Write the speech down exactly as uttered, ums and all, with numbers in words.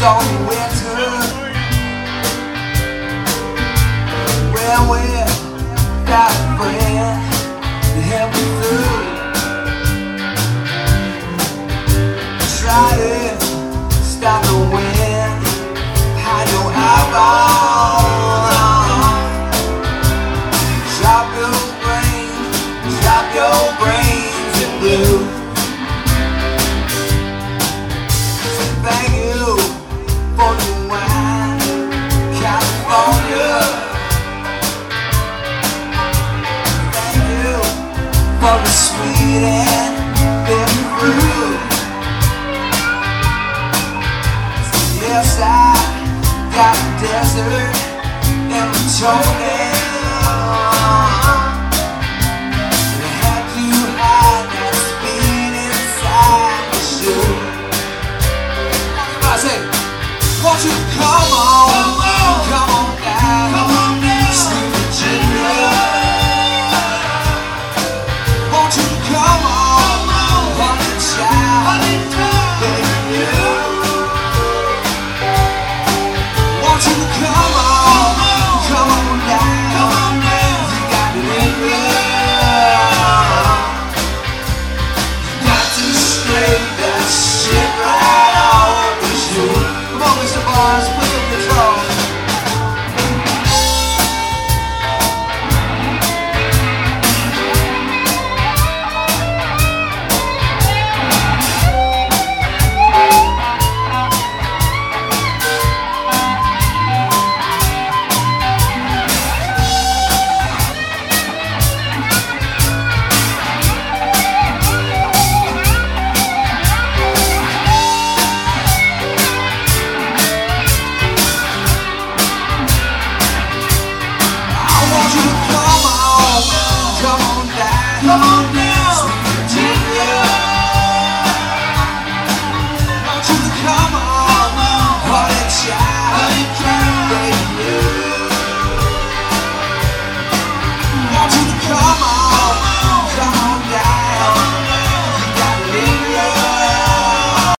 on the winter. Well, we've got a friend to help me through. Try to stop the wind, hide your eyeball. Drop your brains, drop your brains in blue. So thank you for your wine, California. Thank you for the sweet and bitter fruit. Yes, I got the desert in my toenails.